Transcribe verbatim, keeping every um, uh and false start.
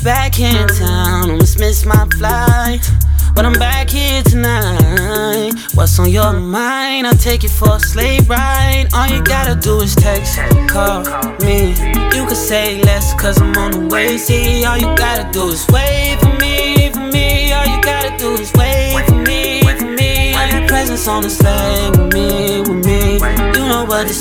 back in town, almost missed my flight, but I'm back here tonight. What's on your mind? I'll take you for a sleigh ride. All you gotta do is text, call me. You could say less, cause I'm on the way. See, all you gotta do is wait for me, for me. All you gotta do is wait for me, for me. All your presence on the sleigh with me, with me. You know what to